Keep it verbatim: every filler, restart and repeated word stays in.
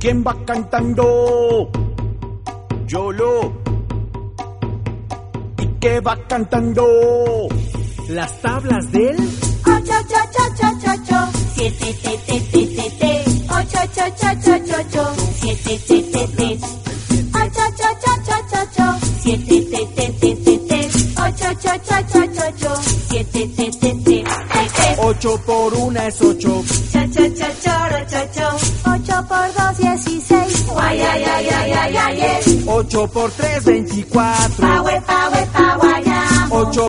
¿Quién va cantando? Yolo. ¿Y qué va cantando? Las tablas del ocho, ocho, ocho, ocho, ocho, siete, te, te, te, te, te, ocho, ocho, ocho, ocho, ocho, siete, te, te, te, ocho, ocho, ocho, ocho, ocho, siete, te, te, te, te, te, ocho, ocho, ocho, ocho, ocho, siete, te, te, te, te, te. Ocho por una es ocho. Cha, cha, cha, choro, cho, cho. Ocho por dos, dieciséis. Guay, ay, ay, ay, ay, ay, ay. Ocho por tres, veinticuatro. Pa, we, pa, we, pa, guayamo. Ocho